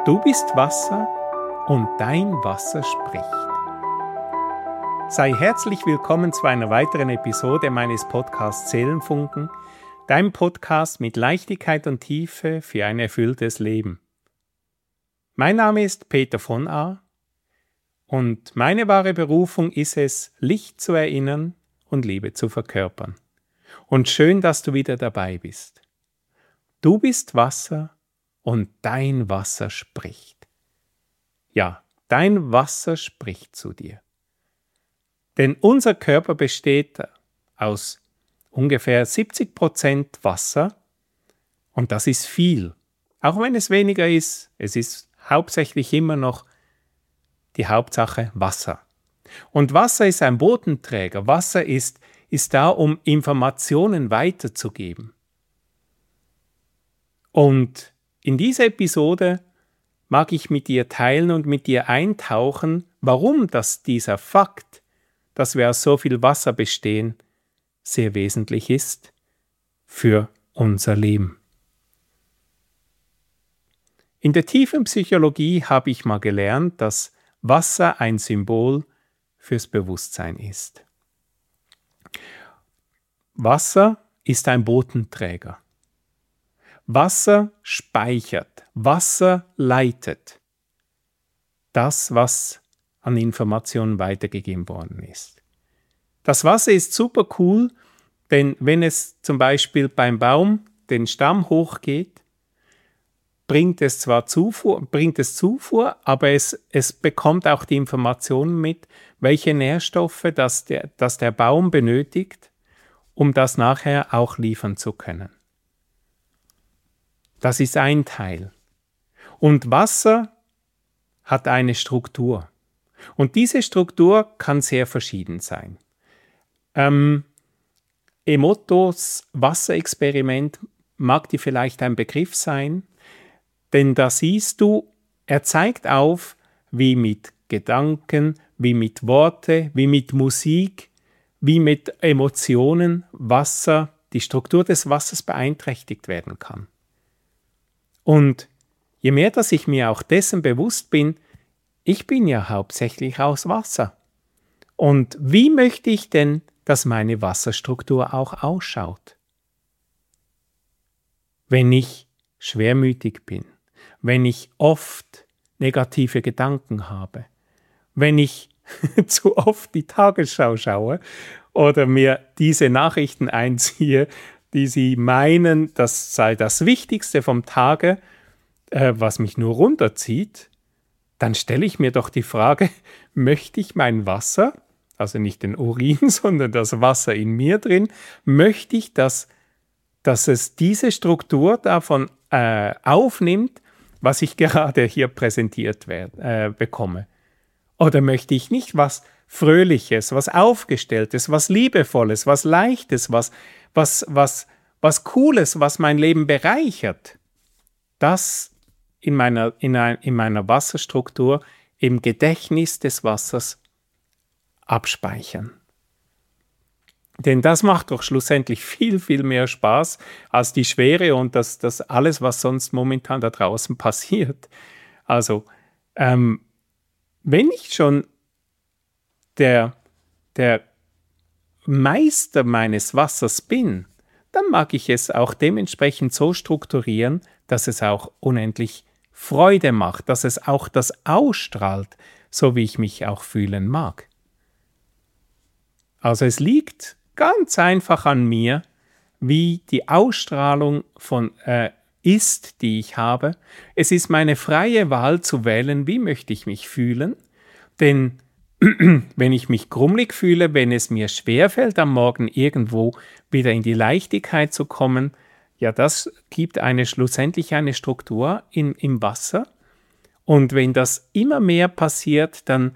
Du bist Wasser und dein Wasser spricht. Sei herzlich willkommen zu einer weiteren Episode meines Podcasts Seelenfunken, deinem Podcast mit Leichtigkeit und Tiefe für ein erfülltes Leben. Mein Name ist Peter von A. und meine wahre Berufung ist es, Licht zu erinnern und Liebe zu verkörpern. Und schön, dass du wieder dabei bist. Du bist Wasser und dein Wasser spricht. Ja, dein Wasser spricht zu dir. Denn unser Körper besteht aus ungefähr 70% Wasser und das ist viel. Auch wenn es weniger ist, es ist hauptsächlich immer noch die Hauptsache Wasser. Und Wasser ist ein Bodenträger. Wasser ist da, um Informationen weiterzugeben. Und in dieser Episode mag ich mit dir teilen und mit dir eintauchen, warum dieser Fakt, dass wir aus so viel Wasser bestehen, sehr wesentlich ist für unser Leben. In der tiefen Psychologie habe ich mal gelernt, dass Wasser ein Symbol fürs Bewusstsein ist. Wasser ist ein Bodenträger. Wasser speichert, Wasser leitet das, was an Informationen weitergegeben worden ist. Das Wasser ist super cool, denn wenn es zum Beispiel beim Baum den Stamm hochgeht, bringt es Zufuhr, aber es bekommt auch die Informationen mit, welche Nährstoffe dass der Baum benötigt, um das nachher auch liefern zu können. Das ist ein Teil. Und Wasser hat eine Struktur. Und diese Struktur kann sehr verschieden sein. Emotos Wasserexperiment mag dir vielleicht ein Begriff sein, denn da siehst du, er zeigt auf, wie mit Gedanken, wie mit Worte, wie mit Musik, wie mit Emotionen die Struktur des Wassers beeinträchtigt werden kann. Und je mehr, dass ich mir auch dessen bewusst bin, ich bin ja hauptsächlich aus Wasser. Und wie möchte ich denn, dass meine Wasserstruktur auch ausschaut? Wenn ich schwermütig bin, wenn ich oft negative Gedanken habe, wenn ich zu oft die Tagesschau schaue oder mir diese Nachrichten einziehe, die sie meinen, das sei das Wichtigste vom Tage, was mich nur runterzieht, dann stelle ich mir doch die Frage, möchte ich mein Wasser, also nicht den Urin, sondern das Wasser in mir drin, möchte ich, dass es diese Struktur davon aufnimmt, was ich gerade hier präsentiert bekomme? Oder möchte ich nicht was Fröhliches, was Aufgestelltes, was Liebevolles, was Leichtes, was Cooles, was mein Leben bereichert? Das in meiner Wasserstruktur im Gedächtnis des Wassers abspeichern. Denn das macht doch schlussendlich viel, viel mehr Spaß als die Schwere und das alles, was sonst momentan da draußen passiert. Also, wenn ich schon der Meister meines Wassers bin, dann mag ich es auch dementsprechend so strukturieren, dass es auch unendlich Freude macht, dass es auch das ausstrahlt, so wie ich mich auch fühlen mag. Also es liegt ganz einfach an mir, wie die Ausstrahlung ist, die ich habe. Es ist meine freie Wahl zu wählen, wie möchte ich mich fühlen, denn wenn ich mich grummelig fühle, wenn es mir schwerfällt, am Morgen irgendwo wieder in die Leichtigkeit zu kommen, ja, das gibt schlussendlich eine Struktur im Wasser. Und wenn das immer mehr passiert, dann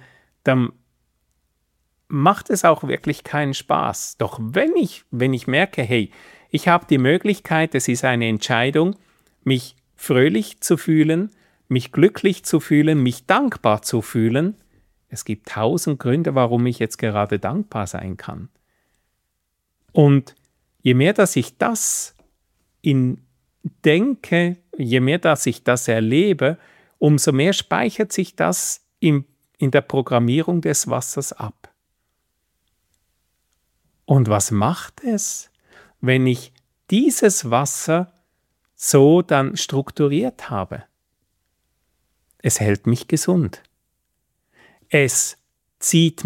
macht es auch wirklich keinen Spaß. Doch wenn ich merke, hey, ich habe die Möglichkeit, es ist eine Entscheidung, mich fröhlich zu fühlen, mich glücklich zu fühlen, mich dankbar zu fühlen. Es gibt 1000 Gründe, warum ich jetzt gerade dankbar sein kann. Und je mehr, dass ich das denke, je mehr, dass ich das erlebe umso mehr speichert sich das in der Programmierung des Wassers ab. Und was macht es, wenn ich dieses Wasser so dann strukturiert habe? Es hält mich gesund. Es zieht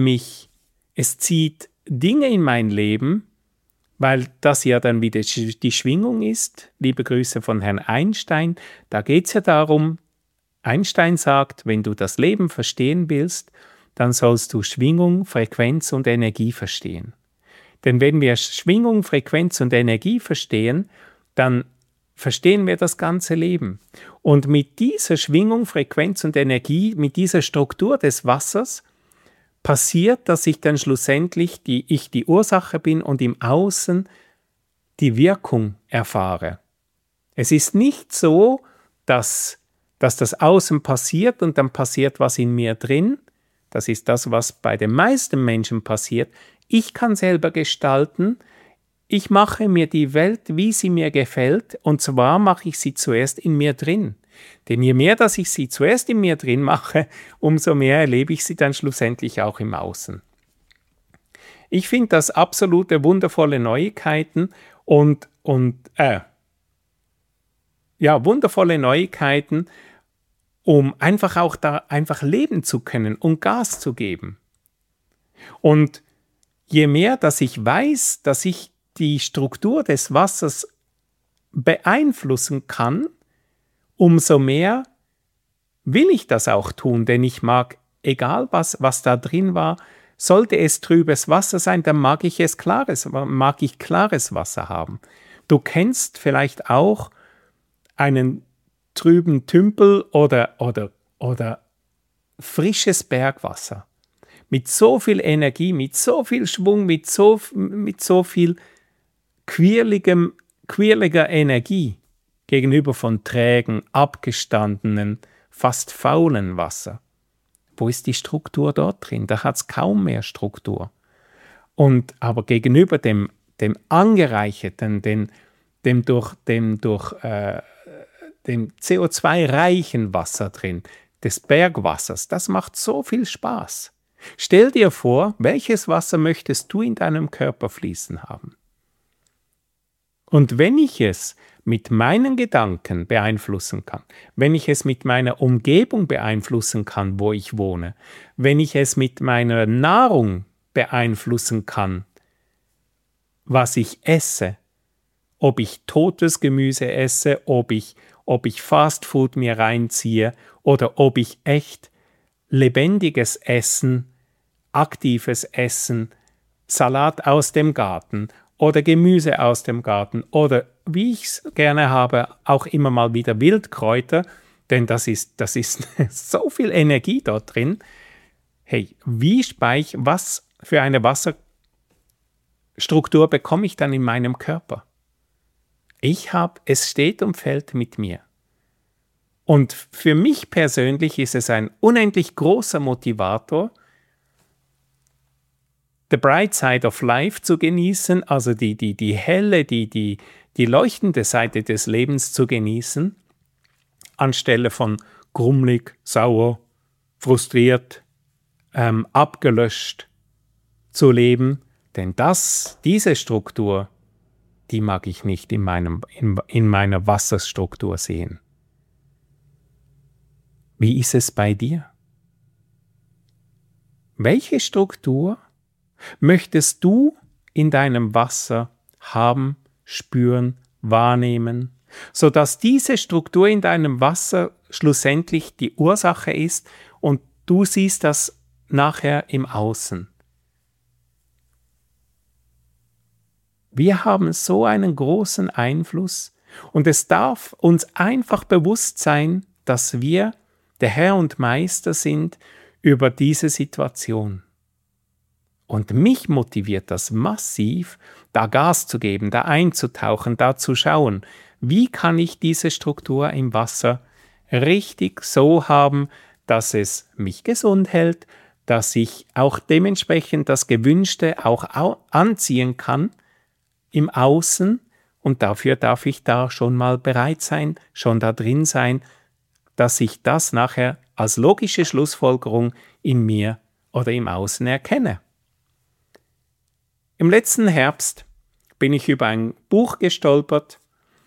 Dinge in mein Leben, weil das ja dann wieder die Schwingung ist. Liebe Grüße von Herrn Einstein. Da geht es ja darum, Einstein sagt, wenn du das Leben verstehen willst, dann sollst du Schwingung, Frequenz und Energie verstehen. Denn wenn wir Schwingung, Frequenz und Energie verstehen, dann verstehen wir das ganze Leben. Und mit dieser Schwingung, Frequenz und Energie, mit dieser Struktur des Wassers, passiert, dass ich dann schlussendlich die Ursache bin und im Außen die Wirkung erfahre. Es ist nicht so, dass das Außen passiert und dann passiert was in mir drin. Das ist das, was bei den meisten Menschen passiert. Ich kann selber gestalten. Ich mache mir die Welt, wie sie mir gefällt, und zwar mache ich sie zuerst in mir drin. Denn je mehr, dass ich sie zuerst in mir drin mache, umso mehr erlebe ich sie dann schlussendlich auch im Außen. Ich finde das absolute wundervolle Neuigkeiten wundervolle Neuigkeiten, um einfach auch da einfach leben zu können und Gas zu geben. Und je mehr, dass ich weiß, dass ich die Struktur des Wassers beeinflussen kann, umso mehr will ich das auch tun, denn ich mag, egal was da drin war, sollte es trübes Wasser sein, dann mag ich klares Wasser haben. Du kennst vielleicht auch einen trüben Tümpel oder frisches Bergwasser. Mit so viel Energie, mit so viel Schwung, mit so viel quirliger Energie gegenüber von trägen, abgestandenen, fast faulen Wasser. Wo ist die Struktur dort drin? Da hat es kaum mehr Struktur. Aber gegenüber dem angereicherten, dem CO2-reichen Wasser drin, des Bergwassers, das macht so viel Spaß. Stell dir vor, welches Wasser möchtest du in deinem Körper fließen haben? Und wenn ich es mit meinen Gedanken beeinflussen kann, wenn ich es mit meiner Umgebung beeinflussen kann, wo ich wohne, wenn ich es mit meiner Nahrung beeinflussen kann, was ich esse, ob ich totes Gemüse esse, ob ich Fastfood mir reinziehe oder ob ich echt lebendiges Essen, aktives Essen, Salat aus dem Garten oder Gemüse aus dem Garten oder, wie ich es gerne habe, auch immer mal wieder Wildkräuter, denn das ist so viel Energie dort drin. Hey, was für eine Wasserstruktur bekomme ich dann in meinem Körper? Es steht und fällt mit mir. Und für mich persönlich ist es ein unendlich großer Motivator, the bright side of life zu genießen, also die helle, die leuchtende Seite des Lebens zu genießen, anstelle von grummelig, sauer, frustriert, abgelöscht zu leben. Denn diese Struktur, die mag ich nicht in meiner Wasserstruktur sehen. Wie ist es bei dir? Welche Struktur möchtest du in deinem Wasser haben, spüren, wahrnehmen, sodass diese Struktur in deinem Wasser schlussendlich die Ursache ist und du siehst das nachher im Außen? Wir haben so einen großen Einfluss und es darf uns einfach bewusst sein, dass wir der Herr und Meister sind über diese Situation. Und mich motiviert das massiv, da Gas zu geben, da einzutauchen, da zu schauen, wie kann ich diese Struktur im Wasser richtig so haben, dass es mich gesund hält, dass ich auch dementsprechend das Gewünschte auch anziehen kann im Außen, und dafür darf ich da schon mal bereit sein, schon da drin sein, dass ich das nachher als logische Schlussfolgerung in mir oder im Außen erkenne. Im letzten Herbst bin ich über ein Buch gestolpert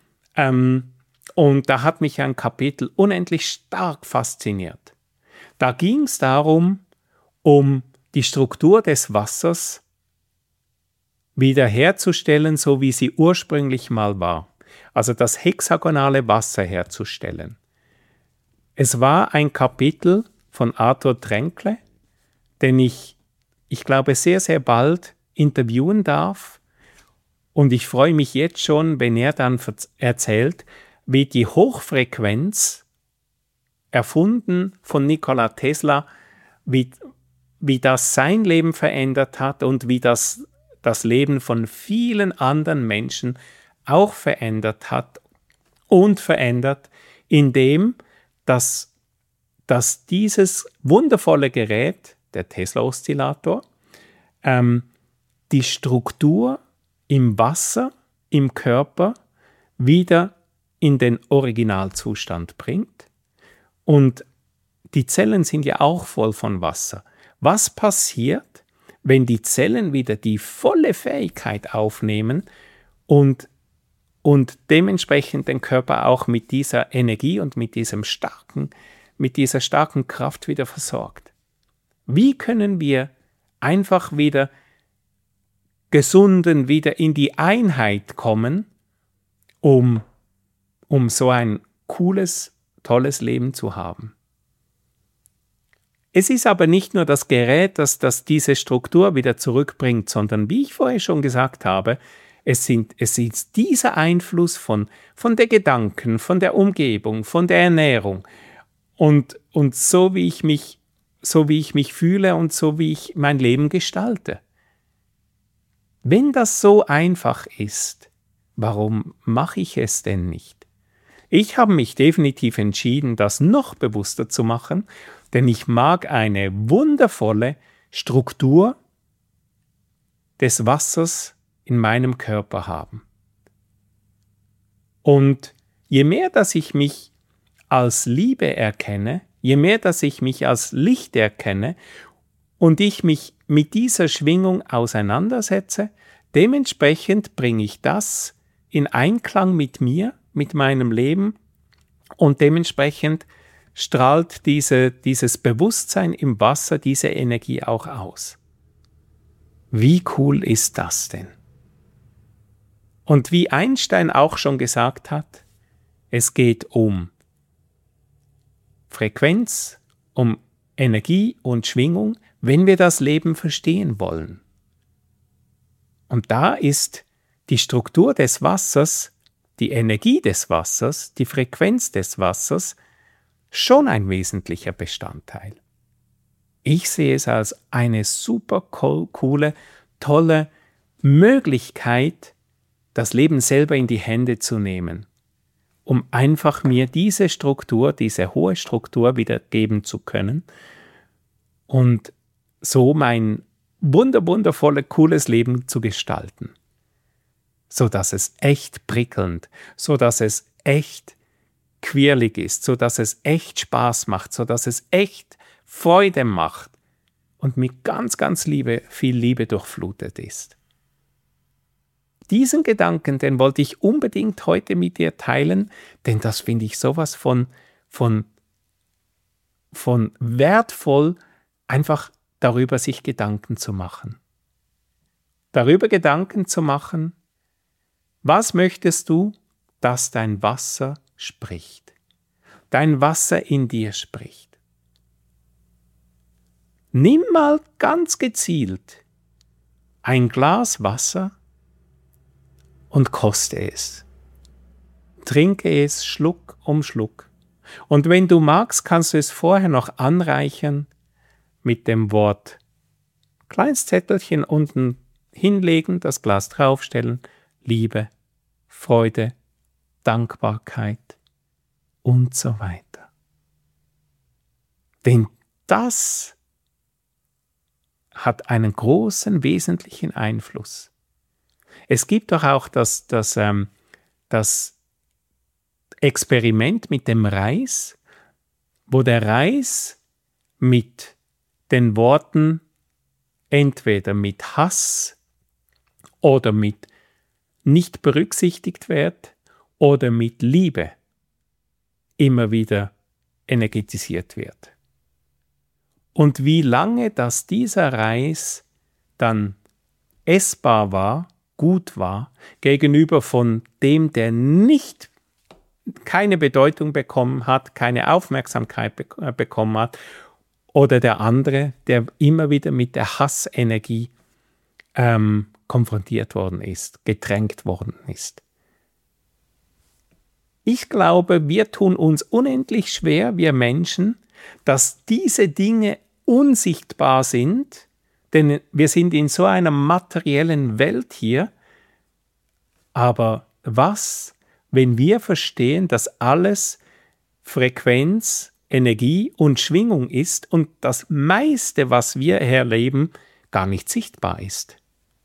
und da hat mich ein Kapitel unendlich stark fasziniert. Da ging es darum, um die Struktur des Wassers wiederherzustellen, so wie sie ursprünglich mal war. Also das hexagonale Wasser herzustellen. Es war ein Kapitel von Arthur Tränkle, den ich glaube, sehr, sehr bald interviewen darf. Und ich freue mich jetzt schon, wenn er dann erzählt, wie die Hochfrequenz, erfunden von Nikola Tesla, wie das sein Leben verändert hat und wie das Leben von vielen anderen Menschen auch verändert hat und verändert, indem dass dieses wundervolle Gerät, der Tesla-Oszillator, die Struktur im Wasser, im Körper wieder in den Originalzustand bringt. Und die Zellen sind ja auch voll von Wasser. Was passiert, wenn die Zellen wieder die volle Fähigkeit aufnehmen und dementsprechend den Körper auch mit dieser Energie und mit dieser starken Kraft wieder versorgt? Wie können wir einfach wieder gesunden, wieder in die Einheit kommen, um so ein cooles, tolles Leben zu haben? Es ist aber nicht nur das Gerät, das diese Struktur wieder zurückbringt, sondern, wie ich vorher schon gesagt habe, es ist dieser Einfluss von der Gedanken, von der Umgebung, von der Ernährung und so wie ich mich fühle und so wie ich mein Leben gestalte. Wenn das so einfach ist, warum mache ich es denn nicht? Ich habe mich definitiv entschieden, das noch bewusster zu machen, denn ich mag eine wundervolle Struktur des Wassers in meinem Körper haben. Und je mehr, dass ich mich als Liebe erkenne, je mehr, dass ich mich als Licht erkenne und ich mich mit dieser Schwingung auseinandersetze, dementsprechend bringe ich das in Einklang mit mir, mit meinem Leben und dementsprechend strahlt dieses Bewusstsein im Wasser diese Energie auch aus. Wie cool ist das denn? Und wie Einstein auch schon gesagt hat, es geht um Frequenz, um Energie und Schwingung, wenn wir das Leben verstehen wollen. Und da ist die Struktur des Wassers, die Energie des Wassers, die Frequenz des Wassers schon ein wesentlicher Bestandteil. Ich sehe es als eine super coole, tolle Möglichkeit, das Leben selber in die Hände zu nehmen, um einfach mir diese Struktur, diese hohe Struktur wieder geben zu können und so mein wundervolle, cooles Leben zu gestalten, sodass es echt prickelnd, sodass es echt quirlig ist, sodass es echt Spaß macht, sodass es echt Freude macht und mit ganz, ganz viel Liebe durchflutet ist. Diesen Gedanken, den wollte ich unbedingt heute mit dir teilen, denn das finde ich sowas von wertvoll, einfach darüber sich Gedanken zu machen. Darüber Gedanken zu machen, was möchtest du, dass dein Wasser spricht, dein Wasser in dir spricht. Nimm mal ganz gezielt ein Glas Wasser und koste es. Trinke es Schluck um Schluck. Und wenn du magst, kannst du es vorher noch anreichern mit dem Wort Kleinstzettelchen unten hinlegen, das Glas draufstellen, Liebe, Freude, Dankbarkeit und so weiter. Denn das hat einen großen, wesentlichen Einfluss. Es gibt doch auch das Experiment mit dem Reis, wo der Reis mit den Worten entweder mit Hass oder mit nicht berücksichtigt wird oder mit Liebe immer wieder energetisiert wird. Und wie lange dass dieser Reis dann essbar war, gut war, gegenüber von dem, der nicht keine Bedeutung bekommen hat, keine Aufmerksamkeit bekommen hat, oder der andere, der immer wieder mit der Hassenergie konfrontiert worden ist, getränkt worden ist. Ich glaube, wir tun uns unendlich schwer, wir Menschen, dass diese Dinge unsichtbar sind, denn wir sind in so einer materiellen Welt hier. Aber was, wenn wir verstehen, dass alles Frequenz, Energie und Schwingung ist und das meiste, was wir erleben, gar nicht sichtbar ist?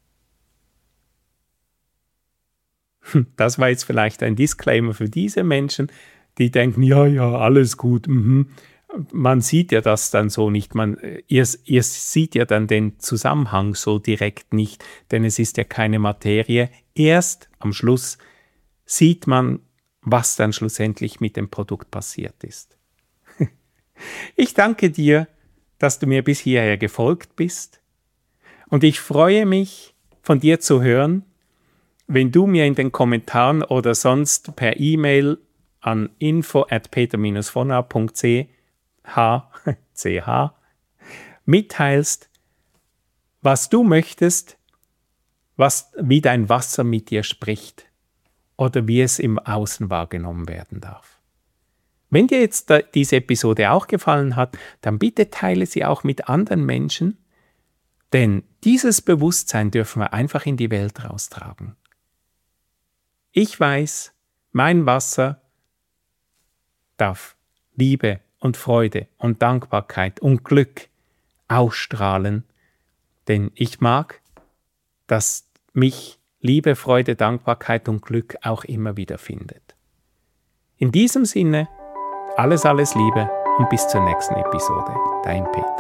Das war jetzt vielleicht ein Disclaimer für diese Menschen, die denken, ja, alles gut. Man sieht ja das dann so nicht. Ihr seht ja dann den Zusammenhang so direkt nicht, denn es ist ja keine Materie. Erst am Schluss sieht man, was dann schlussendlich mit dem Produkt passiert ist. Ich danke dir, dass du mir bis hierher gefolgt bist. Und ich freue mich, von dir zu hören, wenn du mir in den Kommentaren oder sonst per E-Mail an info@peter-vonau.ch mitteilst, was du möchtest, wie dein Wasser mit dir spricht oder wie es im Außen wahrgenommen werden darf. Wenn dir jetzt diese Episode auch gefallen hat, dann bitte teile sie auch mit anderen Menschen, denn dieses Bewusstsein dürfen wir einfach in die Welt raustragen. Ich weiß, mein Wasser darf Liebe und Freude und Dankbarkeit und Glück ausstrahlen, denn ich mag, dass mich Liebe, Freude, Dankbarkeit und Glück auch immer wieder findet. In diesem Sinne, alles Liebe und bis zur nächsten Episode. Dein Peter.